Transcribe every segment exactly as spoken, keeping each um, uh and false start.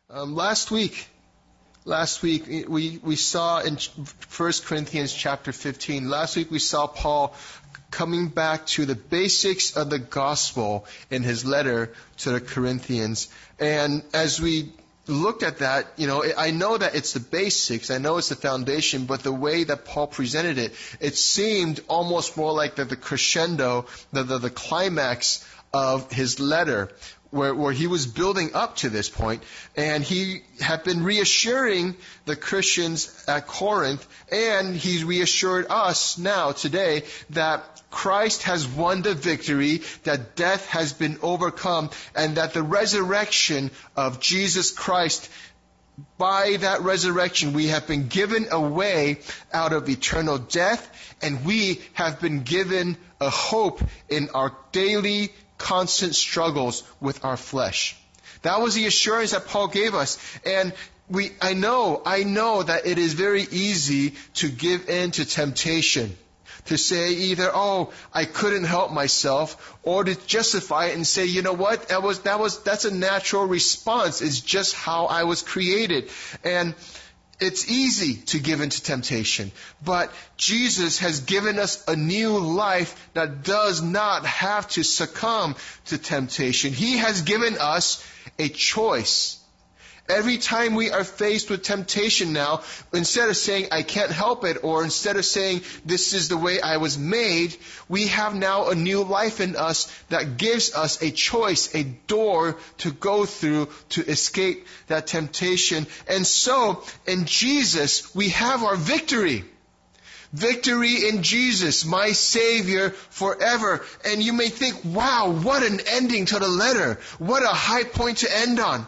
Um, last week, last week we we saw in First Corinthians chapter fifteen. Last week we saw Paul coming back to the basics of the gospel in his letter to the Corinthians. And as we looked at that, you know, I know that it's the basics, I know it's the foundation, but the way that Paul presented it, it seemed almost more like the, the crescendo, the, the the climax of his letter. Where, where he was building up to this point, and he had been reassuring the Christians at Corinth, and he's reassured us now, today, that Christ has won the victory, that death has been overcome, and that the resurrection of Jesus Christ, by that resurrection, we have been given a way out of eternal death, and we have been given a hope in our daily constant struggles with our flesh. That was the assurance that Paul gave us. And we, I know, I know that it is very easy to give in to temptation. To say either, oh, I couldn't help myself, or to justify it and say, you know what, that was, that was, that's a natural response. It's just how I was created. And it's easy to give into temptation, but Jesus has given us a new life that does not have to succumb to temptation. He has given us a choice. Every time we are faced with temptation now, instead of saying, I can't help it, or instead of saying, this is the way I was made, we have now a new life in us that gives us a choice, a door to go through to escape that temptation. And so, in Jesus, we have our victory. Victory in Jesus, my Savior forever. And you may think, wow, what an ending to the letter. What a high point to end on.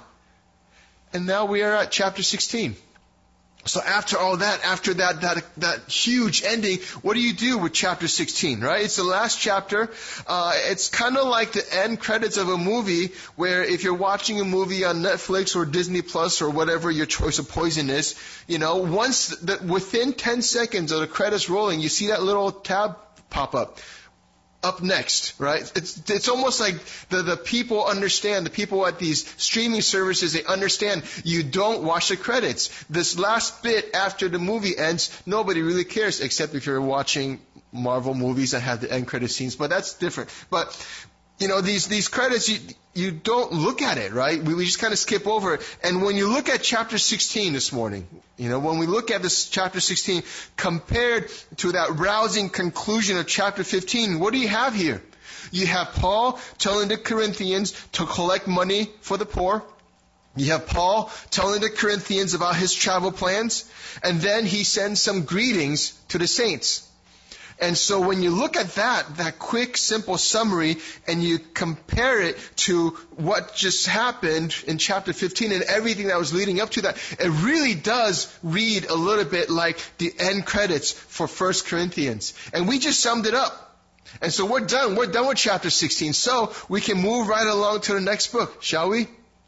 And now we are at chapter sixteen. So after all that, after that, that, that huge ending, what do you do with chapter sixteen, right? It's the last chapter. Uh, it's kind of like the end credits of a movie where if you're watching a movie on Netflix or Disney Plus or whatever your choice of poison is, you know, once, the, within ten seconds of the credits rolling, you see that little tab pop up. Up next, right? It's it's almost like the, the people understand, the people at these streaming services, they understand you don't watch the credits. This last bit after the movie ends, nobody really cares, except if you're watching Marvel movies that have the end credit scenes, but that's different. But, you know, these, these credits, you, you don't look at it, right? We, we just kind of skip over it. And when you look at chapter sixteen this morning, you know, when we look at this chapter sixteen compared to that rousing conclusion of chapter fifteen, what do you have here? You have Paul telling the Corinthians to collect money for the poor. You have Paul telling the Corinthians about his travel plans. And then he sends some greetings to the saints. And so when you look at that, that quick, simple summary, and you compare it to what just happened in chapter fifteen and everything that was leading up to that, it really does read a little bit like the end credits for First Corinthians. And we just summed it up. And so we're done. We're done with chapter sixteen. So we can move right along to the next book, shall we?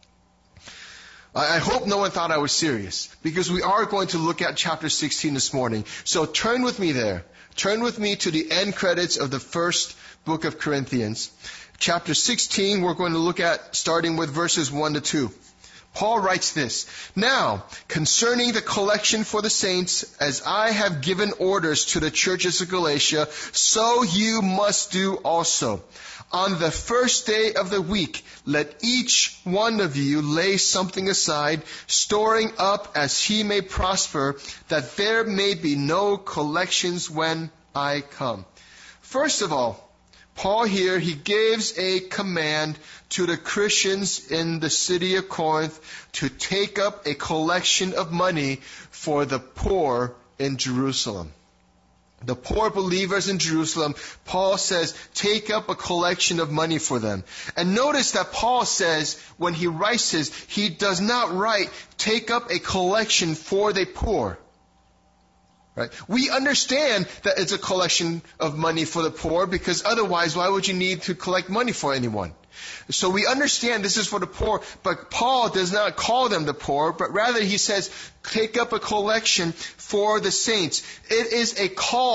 I hope no one thought I was serious, because we are going to look at chapter sixteen this morning. So turn with me there. Turn with me to the end credits of the first book of Corinthians. Chapter sixteen, we're going to look at starting with verses one to two. Paul writes this, Now, concerning the collection for the saints, as I have given orders to the churches of Galatia, so you must do also. On the first day of the week, let each one of you lay something aside, storing up as he may prosper, that there may be no collections when I come. First of all, Paul here, he gives a command to the Christians in the city of Corinth to take up a collection of money for the poor in Jerusalem. The poor believers in Jerusalem, Paul says, take up a collection of money for them. And notice that Paul says, when he writes this, he does not write, take up a collection for the poor. Right? We understand that it's a collection of money for the poor, because otherwise, why would you need to collect money for anyone? So we understand this is for the poor, but Paul does not call them the poor, but rather he says, take up a collection for the saints. It is a call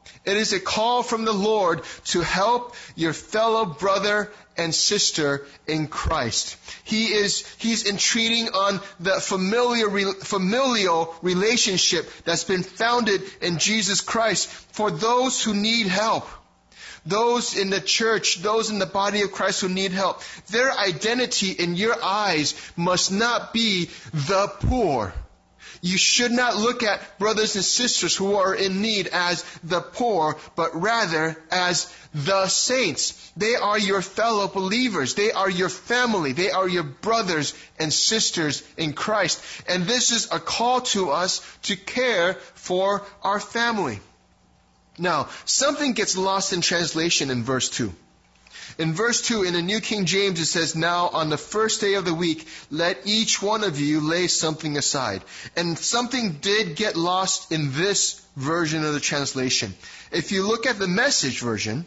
It is a call from the Lord to help your fellow brother and sister in Christ. He is, he's entreating on the familiar, familial relationship that's been founded in Jesus Christ for those who need help. Those in the church, those in the body of Christ who need help. Their identity in your eyes must not be the poor. You should not look at brothers and sisters who are in need as the poor, but rather as the saints. They are your fellow believers. They are your family. They are your brothers and sisters in Christ. And this is a call to us to care for our family. Now, something gets lost in translation in verse two. In verse two, in the New King James, it says, "Now on the first day of the week, let each one of you lay something aside." And something did get lost in this version of the translation. If you look at the Message version,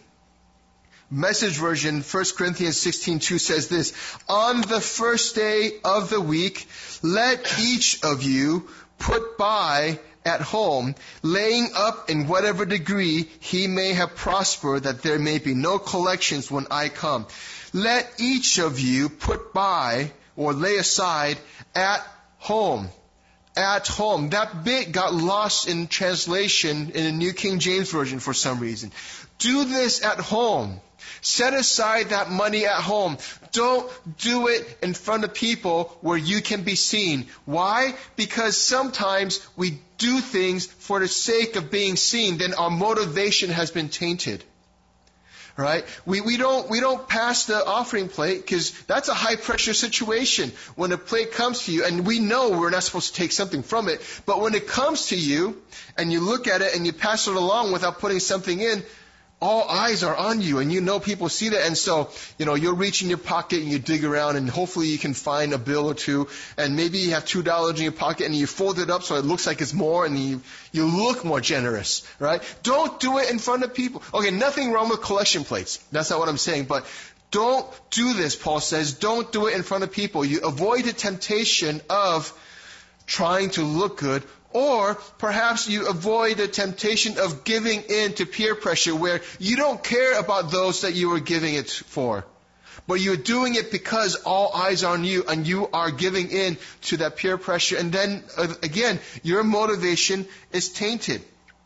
Message version, First Corinthians sixteen two says this, "On the first day of the week, let each of you put by at home, laying up in whatever degree he may have prospered, that there may be no collections when I come. Let each of you put by or lay aside at home." At home. That bit got lost in translation in the New King James Version for some reason. Do this at home. Set aside that money at home. Don't do it in front of people where you can be seen. Why? Because sometimes we do things for the sake of being seen, then our motivation has been tainted. Right? We, we don't, we don't pass the offering plate because that's a high pressure situation when a plate comes to you, and we know we're not supposed to take something from it, but when it comes to you and you look at it and you pass it along without putting something in, all eyes are on you, and you know people see that, and so, you know, you'll reach in your pocket and you dig around, and hopefully you can find a bill or two, and maybe you have two dollars in your pocket, and you fold it up so it looks like it's more, and you, you look more generous, right? Don't do it in front of people. Okay, nothing wrong with collection plates. That's not what I'm saying, but don't do this, Paul says. Don't do it in front of people. You avoid the temptation of trying to look good, or perhaps you avoid the temptation of giving in to peer pressure where you don't care about those that you are giving it for. But you're doing it because all eyes are on you and you are giving in to that peer pressure. And then, uh, again, your motivation is tainted.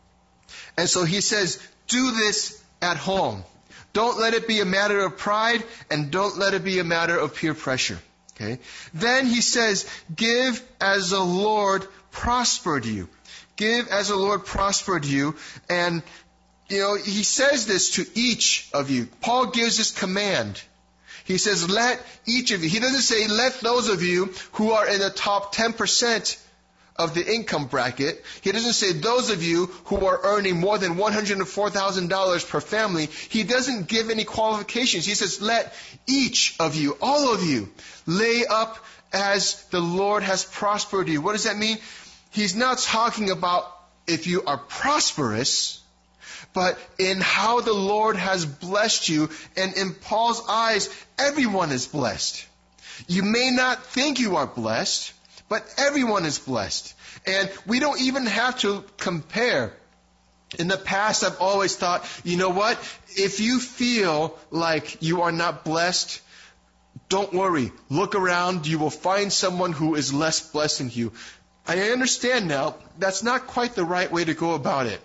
And so he says, do this at home. Don't let it be a matter of pride, and don't let it be a matter of peer pressure. Okay. Then he says, give as the Lord prospered you. Give as the Lord prospered you. And, you know, he says this to each of you. Paul gives this command. He says, let each of you. He doesn't say, let those of you who are in the top ten percent of the income bracket. He doesn't say, those of you who are earning more than one hundred four thousand dollars per family. He doesn't give any qualifications. He says, let each of you, all of you, lay up as the Lord has prospered you. What does that mean? He's not talking about if you are prosperous, but in how the Lord has blessed you. And in Paul's eyes, everyone is blessed. You may not think you are blessed, but everyone is blessed. And we don't even have to compare. In the past, I've always thought, you know what? If you feel like you are not blessed, don't worry. Look around. You will find someone who is less blessed than you. I understand now, that's not quite the right way to go about it.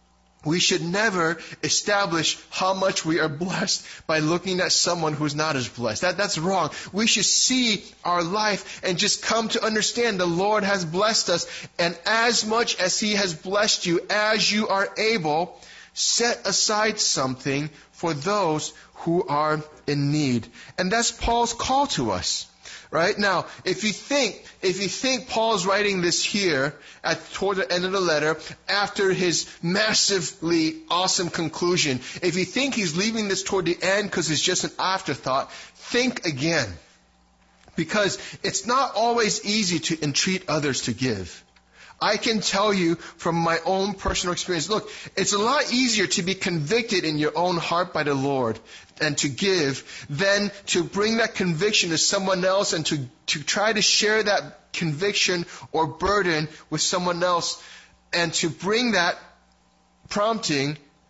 We should never establish how much we are blessed by looking at someone who's not as blessed. That, that's wrong. We should see our life and just come to understand the Lord has blessed us. And as much as He has blessed you, as you are able, set aside something for those who are in need. And that's Paul's call to us. Right? Now, if you think, if you think Paul's writing this here at toward the end of the letter after his massively awesome conclusion, if you think he's leaving this toward the end because it's just an afterthought, think again. Because it's not always easy to entreat others to give. I can tell you from my own personal experience, look, it's a lot easier to be convicted in your own heart by the Lord and to give than to bring that conviction to someone else and to, to try to share that conviction or burden with someone else and to bring that prompting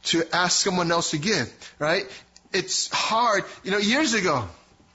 to ask someone else to give, right? It's hard. You know, years ago,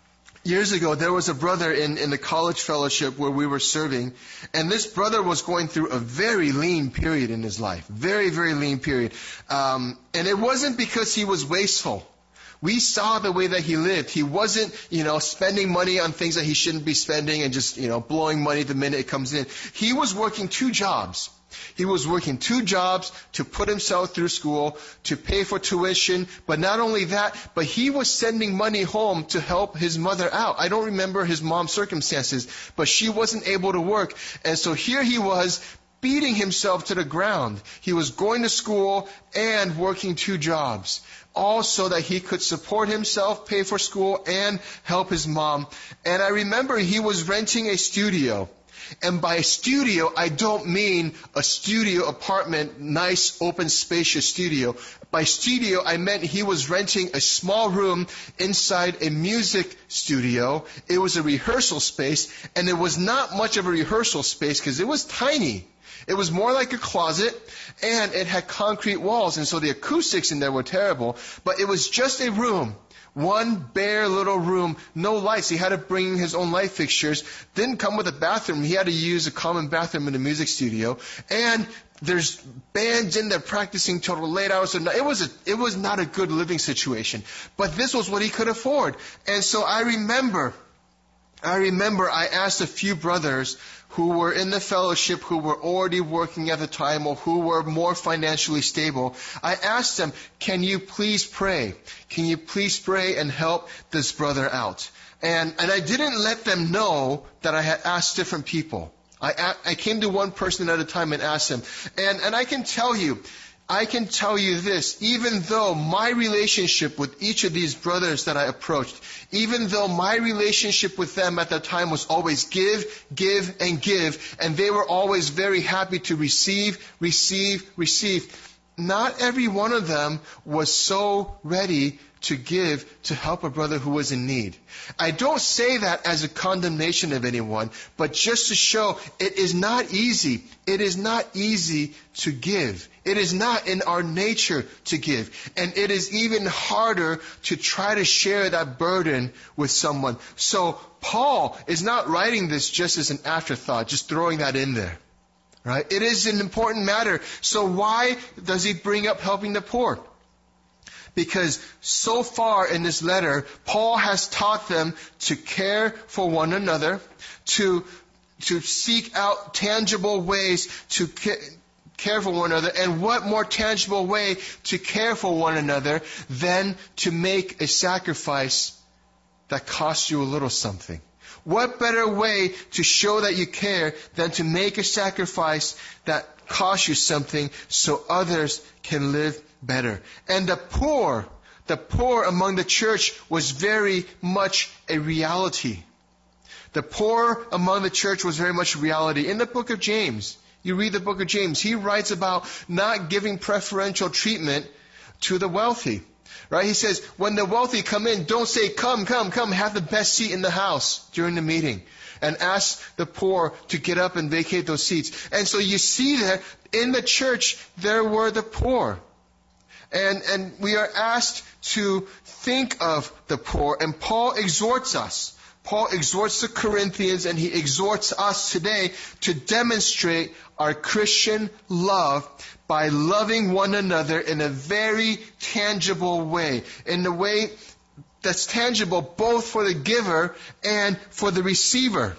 Years ago, there was a brother in, in the college fellowship where we were serving, and this brother was going through a very lean period in his life. Very, very lean period. Um, and it wasn't because he was wasteful. We saw the way that he lived. He wasn't, you know, spending money on things that he shouldn't be spending and just, you know, blowing money the minute it comes in. He was working two jobs. He was working two jobs to put himself through school, to pay for tuition, but not only that, but he was sending money home to help his mother out. I don't remember his mom's circumstances, but she wasn't able to work. And so here he was beating himself to the ground. He was going to school and working two jobs, all so that he could support himself, pay for school, and help his mom. And I remember he was renting a studio. And by studio, I don't mean a studio apartment, nice, open, spacious studio. By studio, I meant he was renting a small room inside a music studio. It was a rehearsal space, and it was not much of a rehearsal space because it was tiny. It was more like a closet, and it had concrete walls, and so the acoustics in there were terrible. But it was just a room. One bare little room, no lights. He had to bring his own light fixtures. Didn't come with a bathroom. He had to use a common bathroom in the music studio. And there's bands in there practicing till late hours. It was a, it was not a good living situation. But this was what he could afford. And so I remember, I remember I asked a few brothers who were in the fellowship, who were already working at the time, or who were more financially stable. I asked them, can you please pray? Can you please pray and help this brother out? And, and I didn't let them know that I had asked different people. I, I came to one person at a time and asked him. And, and I can tell you, I can tell you this, even though my relationship with each of these brothers that I approached, even though my relationship with them at that time was always give, give, and give, and they were always very happy to receive, receive, receive, not every one of them was so ready to give to help a brother who was in need. I don't say that as a condemnation of anyone, but just to show it is not easy. It is not easy to give. It is not in our nature to give. And it is even harder to try to share that burden with someone. So Paul is not writing this just as an afterthought, just throwing that in there. Right? It is an important matter. So why does he bring up helping the poor? Because so far in this letter, Paul has taught them to care for one another, to, to seek out tangible ways to ca- care for one another. And what more tangible way to care for one another than to make a sacrifice that costs you a little something? What better way to show that you care than to make a sacrifice that costs you something so others can live better? And the poor, the poor among the church was very much a reality. The poor among the church was very much a reality. In the book of James, you read the book of James, he writes about not giving preferential treatment to the wealthy. Right? He says, when the wealthy come in, don't say, come, come, come, have the best seat in the house during the meeting. And ask the poor to get up and vacate those seats. And so you see that in the church, there were the poor. And, and we are asked to think of the poor. And Paul exhorts us. Paul exhorts the Corinthians, and he exhorts us today to demonstrate our Christian love by loving one another in a very tangible way, in a way that's tangible both for the giver and for the receiver.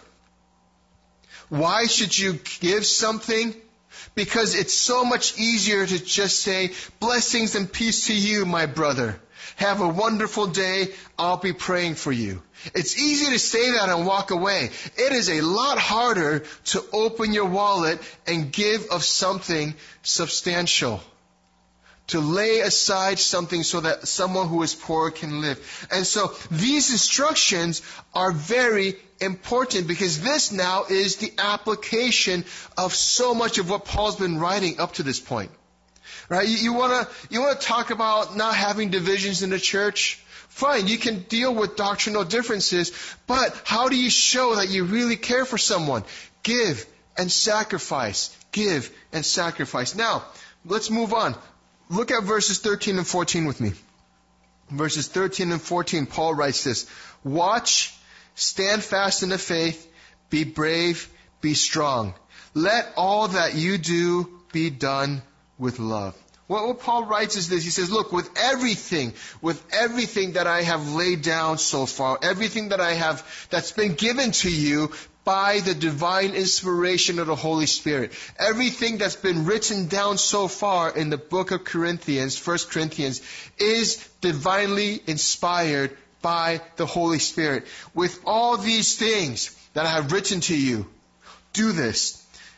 Why should you give something? Because it's so much easier to just say, blessings and peace to you, my brother. Have a wonderful day. I'll be praying for you. It's easy to say that and walk away. It is a lot harder to open your wallet and give of something substantial. To lay aside something so that someone who is poor can live. And so these instructions are very important, because this now is the application of so much of what Paul's been writing up to this point. Right? You, you want to you want to talk about not having divisions in the church? Fine, you can deal with doctrinal differences, but how do you show that you really care for someone? Give and sacrifice. Give and sacrifice. Now, let's move on. look at verses thirteen and fourteen with me. Verses thirteen and fourteen, Paul writes this: watch, stand fast in the faith, be brave, be strong. Let all that you do be done with love. What, what Paul writes is this. He says, look, with everything, with everything that I have laid down so far, everything that I have, that's been given to you by the divine inspiration of the Holy Spirit, everything that's been written down so far in the book of Corinthians, First Corinthians, is divinely inspired by the Holy Spirit. With all these things that I have written to you, do this.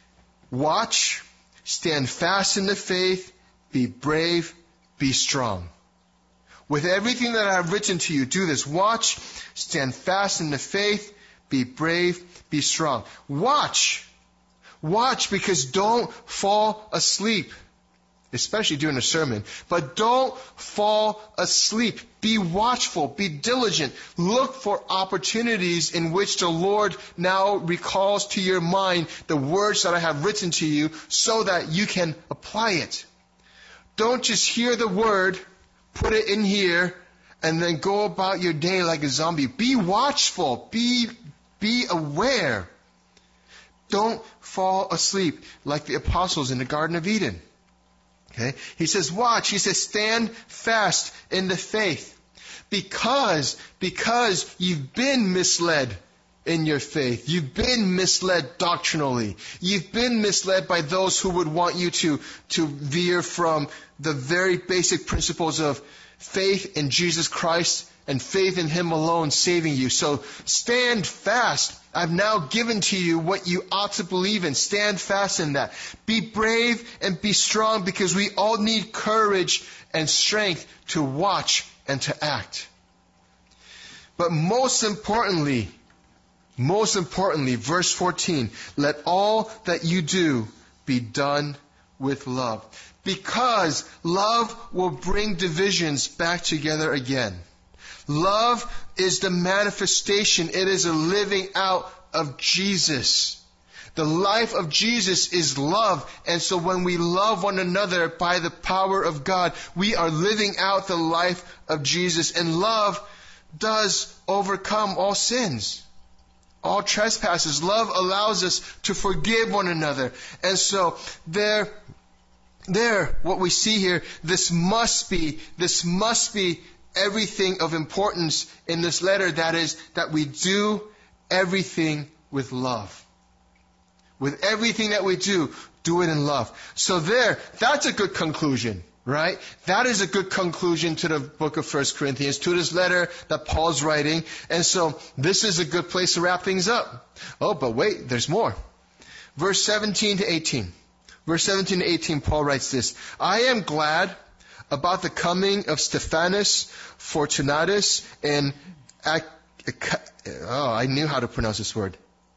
Watch, stand fast in the faith, be brave, be strong. With everything that I have written to you, do this. Watch, stand fast in the faith, be brave, be strong. Watch. Watch, because don't fall asleep. Especially during a sermon. But don't fall asleep. Be watchful. Be diligent. Look for opportunities in which the Lord now recalls to your mind the words that I have written to you so that you can apply it. Don't just hear the word, put it in here, and then go about your day like a zombie. Be watchful. Be, be aware. Don't fall asleep like the apostles in the Garden of Eden. Okay? He says, watch. He says, stand fast in the faith. Because, because you've been misled in your faith. You've been misled doctrinally. You've been misled by those who would want you to, to veer from the very basic principles of faith in Jesus Christ and faith in Him alone saving you. So stand fast. I've now given to you what you ought to believe in. Stand fast in that. Be brave and be strong, because we all need courage and strength to watch and to act. But most importantly, most importantly, verse fourteen, let all that you do be done with love. Because love will bring divisions back together again. Love is the manifestation. It is a living out of Jesus. The life of Jesus is love. And so when we love one another by the power of God, we are living out the life of Jesus. And love does overcome all sins, all trespasses. Love allows us to forgive one another. And so there, there, what we see here, this must be, this must be everything of importance in this letter. That is, that we do everything with love. With everything that we do, do it in love. So there, that's a good conclusion, right? That is a good conclusion to the book of First Corinthians, to this letter that Paul's writing. And so this is a good place to wrap things up. Oh, but wait, there's more. Verse seventeen to eighteen. Verse seventeen to eighteen, Paul writes this: I am glad about the coming of Stephanas, Fortunatus, and Ac- oh, I knew how to pronounce this word.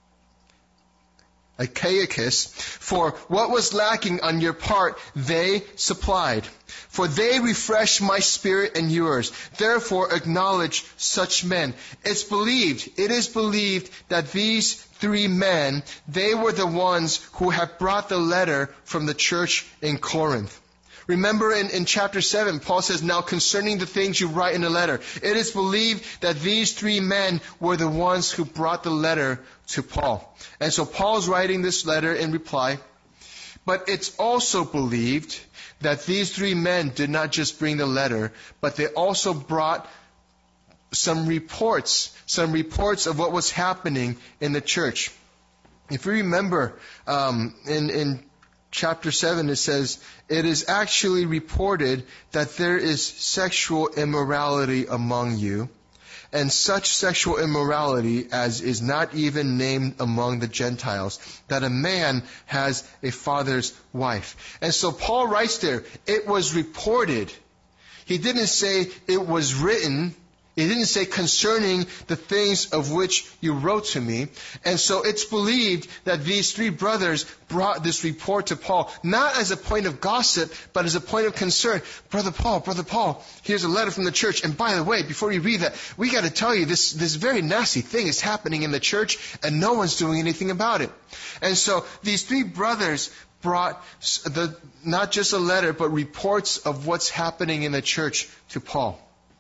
Achaicus, for what was lacking on your part, they supplied. For they refreshed my spirit and yours. Therefore acknowledge such men. It's believed, it is believed that these three men, they were the ones who had brought the letter from the church in Corinth. Remember in, in chapter seven, Paul says, now concerning the things you write in the letter, it is believed that these three men were the ones who brought the letter to Paul. And so Paul's writing this letter in reply. But it's also believed that these three men did not just bring the letter, but they also brought some reports, some reports of what was happening in the church. If you remember, um, in, in chapter seven, it says, it is actually reported that there is sexual immorality among you, and such sexual immorality as is not even named among the Gentiles, that a man has a father's wife. And so Paul writes there, it was reported. He didn't say it was written. He didn't say concerning the things of which you wrote to me. And so it's believed that these three brothers brought this report to Paul, not as a point of gossip, but as a point of concern. Brother Paul, Brother Paul, here's a letter from the church. And by the way, before you read that, we got to tell you this, this very nasty thing is happening in the church and no one's doing anything about it. And so these three brothers brought the, not just a letter, but reports of what's happening in the church to Paul.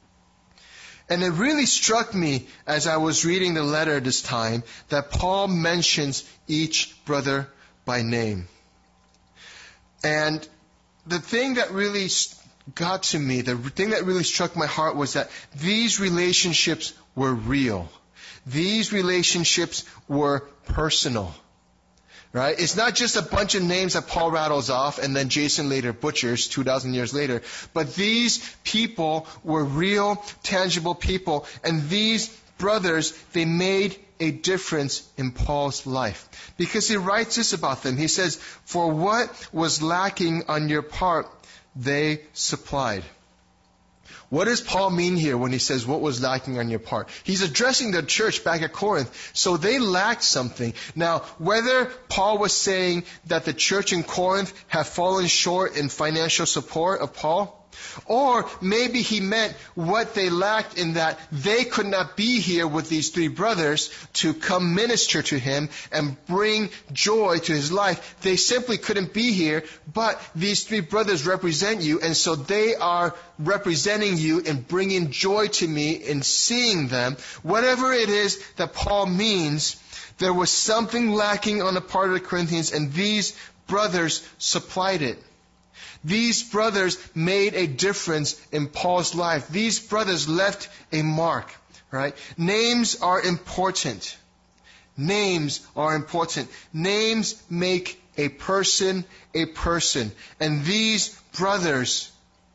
And it really struck me as I was reading the letter this time that Paul mentions each brother by name. And the thing that really got to me, the thing that really struck my heart was that these relationships were real. These relationships were personal. Right? It's not just a bunch of names that Paul rattles off and then Jason later butchers two thousand years later. But these people were real, tangible people. And these brothers, they made a difference in Paul's life. Because he writes this about them. He says, "For what was lacking on your part, they supplied." What does Paul mean here when he says what was lacking on your part? He's addressing the church back at Corinth. So they lacked something. Now, whether Paul was saying that the church in Corinth had fallen short in financial support of Paul, or maybe he meant what they lacked in that they could not be here with these three brothers to come minister to him and bring joy to his life. They simply couldn't be here, but these three brothers represent you, and so they are representing you and bringing joy to me in seeing them. Whatever it is that Paul means, there was something lacking on the part of the Corinthians, and these brothers supplied it. These brothers made a difference in Paul's life. These brothers left a mark, right? Names are important. Names are important. Names make a person a person. And these brothers,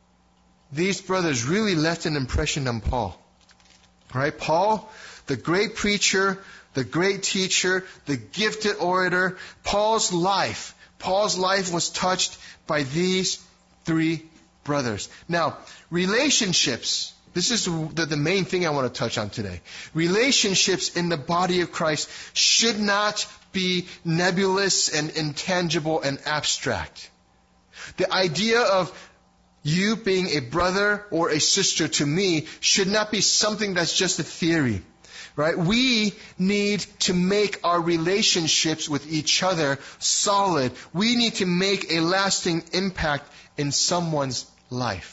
these brothers really left an impression on Paul. Right? Paul, the great preacher, the great teacher, the gifted orator, Paul's life, Paul's life was touched by these three brothers. Now, relationships, this is the, the main thing I want to touch on today. Relationships in the body of Christ should not be nebulous and intangible and abstract. The idea of you being a brother or a sister to me should not be something that's just a theory. Right? We need to make our relationships with each other solid. We need to make a lasting impact in someone's life.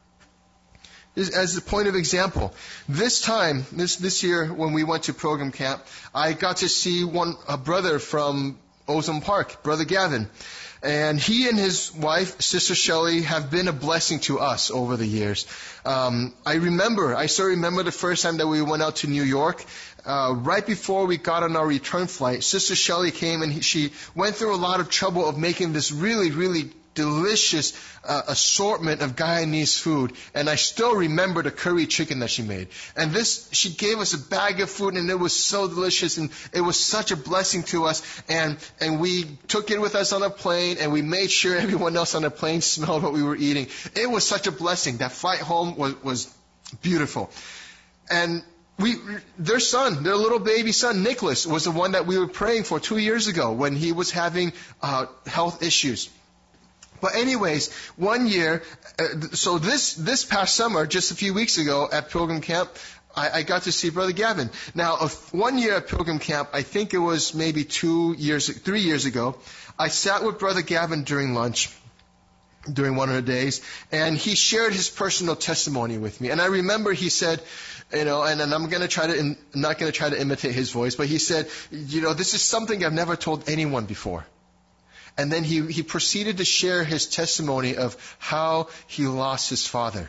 As a point of example, this time, this, this year when we went to program camp, I got to see one, a brother from Ozone Park, Brother Gavin. And he and his wife, Sister Shelley, have been a blessing to us over the years. Um, I remember, I still remember the first time that we went out to New York. Uh, right before we got on our return flight, Sister Shelley came and he, she went through a lot of trouble of making this really, really delicious uh, assortment of Guyanese food. And I still remember the curry chicken that she made. And this, she gave us a bag of food and it was so delicious and it was such a blessing to us. And, and we took it with us on a plane and we made sure everyone else on the plane smelled what we were eating. It was such a blessing. That flight home was, was beautiful. And we, their son, their little baby son, Nicholas, was the one that we were praying for two years ago when he was having uh, health issues. But anyways, one year, uh, so this, this past summer, just a few weeks ago at Pilgrim Camp, I, I got to see Brother Gavin. Now, uh, one year at Pilgrim Camp, I think it was maybe two years, three years ago, I sat with Brother Gavin during lunch, during one of the days, and he shared his personal testimony with me. And I remember he said, you know, and, and I'm going to try to, I'm not going to try to imitate his voice, but he said, you know, this is something I've never told anyone before. And then he, he proceeded to share his testimony of how he lost his father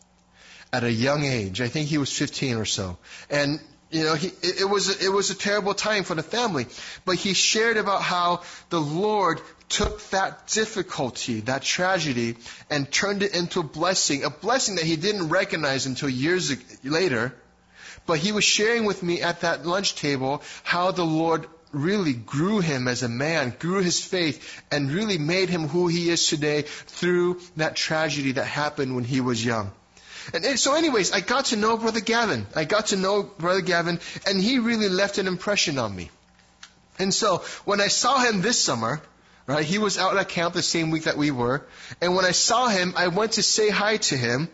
at a young age. I think he was fifteen or so. And, you know, he, it, it was, it was a terrible time for the family. But he shared about how the Lord took that difficulty, that tragedy, and turned it into a blessing, a blessing that he didn't recognize until years later. But he was sharing with me at that lunch table how the Lord really grew him as a man, grew his faith, and really made him who he is today through that tragedy that happened when he was young. And so anyways, I got to know Brother Gavin. I got to know Brother Gavin, and he really left an impression on me. And so when I saw him this summer, right, he was out at camp the same week that we were, and when I saw him, I went to say hi to him.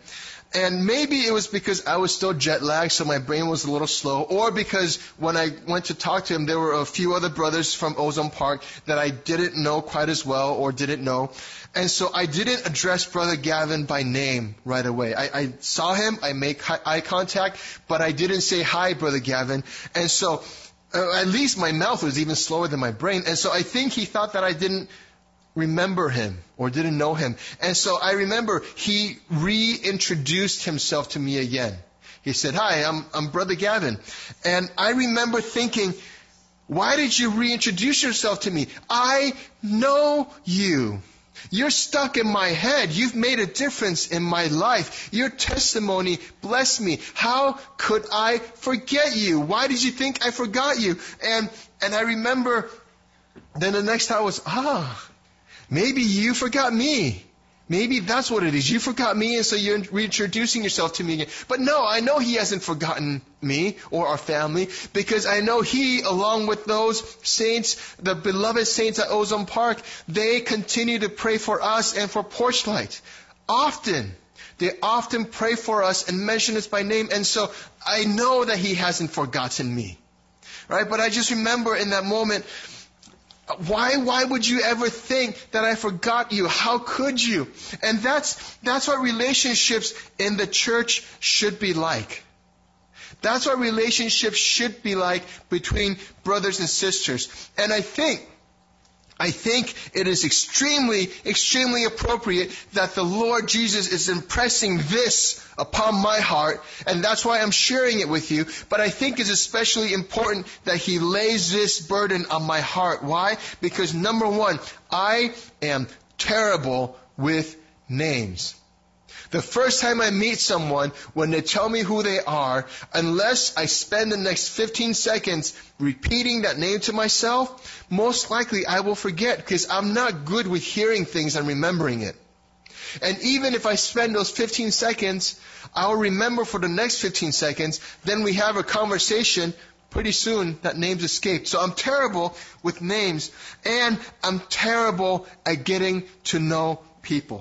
And maybe it was because I was still jet lagged, so my brain was a little slow, or because when I went to talk to him, there were a few other brothers from Ozone Park that I didn't know quite as well or didn't know. And so I didn't address Brother Gavin by name right away. I, I saw him, I made eye contact, but I didn't say, "Hi, Brother Gavin." And so uh, at least my mouth was even slower than my brain. And so I think he thought that I didn't remember him or didn't know him. And so I remember he reintroduced himself to me again. He said, "Hi, I'm, I'm Brother Gavin." And I remember thinking, why did you reintroduce yourself to me? I know you. You're stuck in my head. You've made a difference in my life. Your testimony blessed me. How could I forget you? Why did you think I forgot you? And, and I remember then the next time was, ah, maybe you forgot me. Maybe that's what it is. You forgot me, and so you're reintroducing yourself to me again. But no, I know he hasn't forgotten me or our family, because I know he, along with those saints, the beloved saints at Ozone Park, they continue to pray for us and for Porchlight. Often. They often pray for us and mention us by name, and so I know that he hasn't forgotten me. Right? But I just remember in that moment, Why, why would you ever think that I forgot you? How could you? And that's, that's what relationships in the church should be like. That's what relationships should be like between brothers and sisters. And I think, I think it is extremely, extremely appropriate that the Lord Jesus is impressing this upon my heart, and that's why I'm sharing it with you. But I think it's especially important that He lays this burden on my heart. Why? Because number one, I am terrible with names. The first time I meet someone, when they tell me who they are, unless I spend the next fifteen seconds repeating that name to myself, most likely I will forget, because I'm not good with hearing things and remembering it. And even if I spend those fifteen seconds, I'll remember for the next fifteen seconds, then we have a conversation, pretty soon that name's escaped. So I'm terrible with names, and I'm terrible at getting to know people.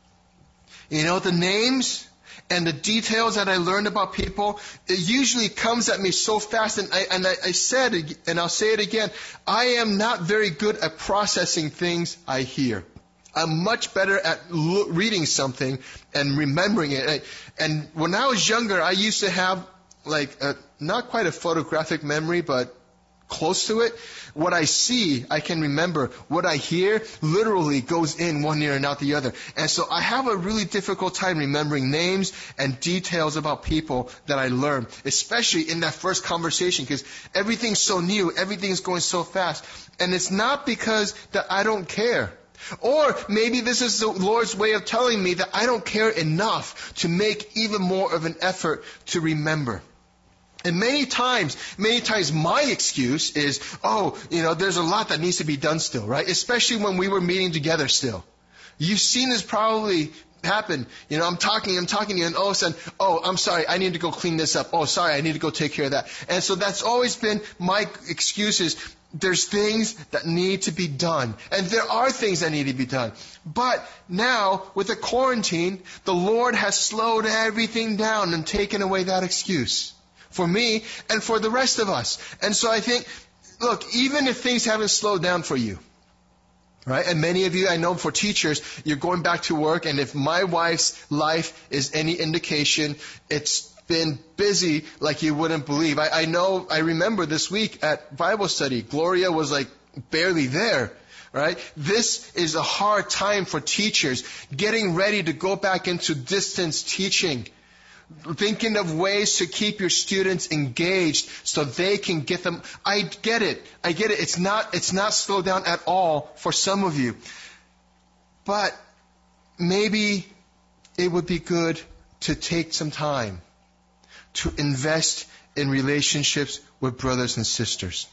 You know, the names and the details that I learned about people, it usually comes at me so fast. And I, and I, I said, and I'll say it again, I am not very good at processing things I hear. I'm much better at lo- reading something and remembering it. And when I was younger, I used to have like a, not quite a photographic memory, but close to it. What I see, I can remember. What I hear literally goes in one ear and out the other. And so I have a really difficult time remembering names and details about people that I learn, especially in that first conversation, because everything's so new, everything's going so fast. And it's not because that I don't care. Or maybe this is the Lord's way of telling me that I don't care enough to make even more of an effort to remember. And many times, many times my excuse is, oh, you know, there's a lot that needs to be done still, right? Especially when we were meeting together still. You've seen this probably happen. You know, I'm talking, I'm talking to you, and all of a sudden, oh, I'm sorry, I need to go clean this up. Oh, sorry, I need to go take care of that. And so that's always been my excuses. There's things that need to be done. And there are things that need to be done. But now, with the quarantine, the Lord has slowed everything down and taken away that excuse. For me and for the rest of us. And so I think, look, even if things haven't slowed down for you, right? And many of you, I know for teachers, you're going back to work, and if my wife's life is any indication, it's been busy like you wouldn't believe. I, I know, I remember this week at Bible study, Gloria was like barely there. Right? This is a hard time for teachers, getting ready to go back into distance teaching. Thinking of ways to keep your students engaged so they can get them. I get it. I get it. It's not, it's not slowed down at all for some of you. But maybe it would be good to take some time to invest in relationships with brothers and sisters.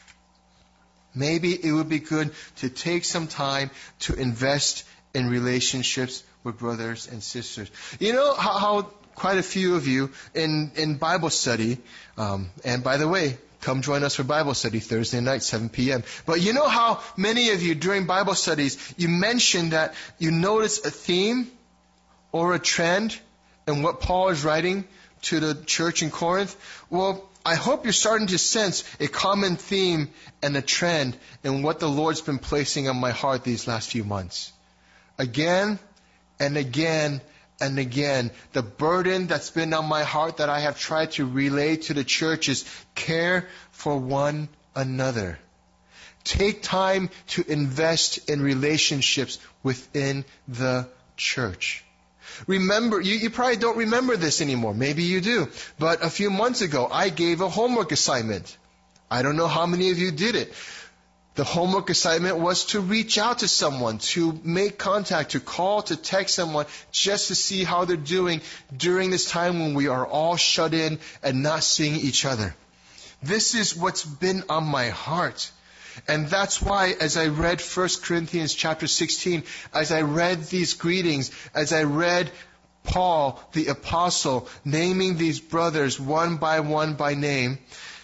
Maybe it would be good to take some time to invest in relationships with brothers and sisters. You know how, how quite a few of you in, in Bible study, um, and by the way, come join us for Bible study Thursday night, seven p.m. But you know how many of you during Bible studies, you mention that you notice a theme or a trend and what Paul is writing to the church in Corinth? Well, I hope you're starting to sense a common theme and a trend in what the Lord's been placing on my heart these last few months. Again and again and again, the burden that's been on my heart that I have tried to relay to the church is care for one another. Take time to invest in relationships within the church. Remember, you, you probably don't remember this anymore. Maybe you do. But a few months ago, I gave a homework assignment. I don't know how many of you did it. The homework assignment was to reach out to someone, to make contact, to call, to text someone, just to see how they're doing during this time when we are all shut in and not seeing each other. This is what's been on my heart. And that's why, as I read First Corinthians chapter sixteen, as I read these greetings, as I read Paul, the apostle, naming these brothers one by one by name,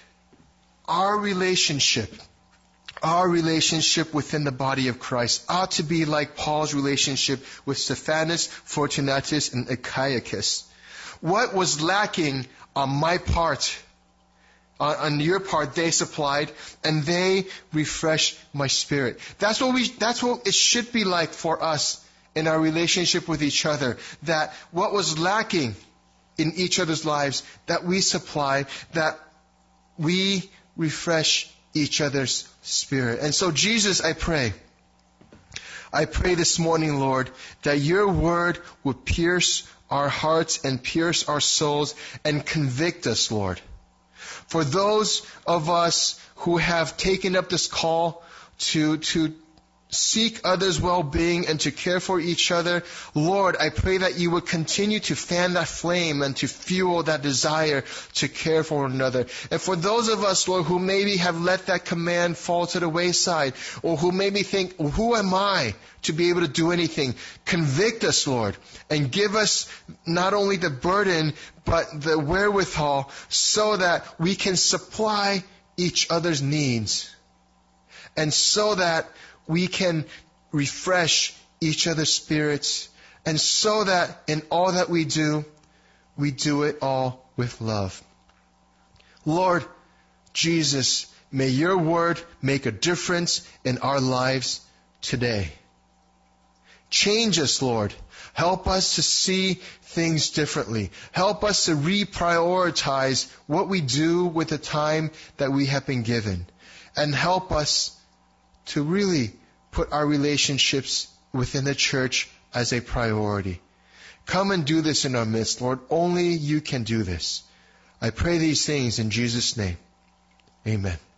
our relationship, our relationship within the body of Christ ought to be like Paul's relationship with Stephanas, Fortunatus, and Achaicus. What was lacking on my part, on your part, they supplied, and they refreshed my spirit. That's what we, that's what it should be like for us in our relationship with each other. That what was lacking in each other's lives, that we supply, that we refresh each other's spirit. And so, Jesus, I pray, I pray this morning, Lord, that your word would pierce our hearts and pierce our souls and convict us, Lord. For those of us who have taken up this call to, to seek others' well-being and to care for each other, Lord, I pray that you would continue to fan that flame and to fuel that desire to care for one another. And for those of us, Lord, who maybe have let that command fall to the wayside, or who maybe think, who am I to be able to do anything? Convict us, Lord, and give us not only the burden, but the wherewithal so that we can supply each other's needs. And so that we can refresh each other's spirits, and so that in all that we do, we do it all with love. Lord Jesus, may your word make a difference in our lives today. Change us, Lord. Help us to see things differently. Help us to reprioritize what we do with the time that we have been given. And help us to really put our relationships within the church as a priority. Come and do this in our midst, Lord. Only you can do this. I pray these things in Jesus' name. Amen.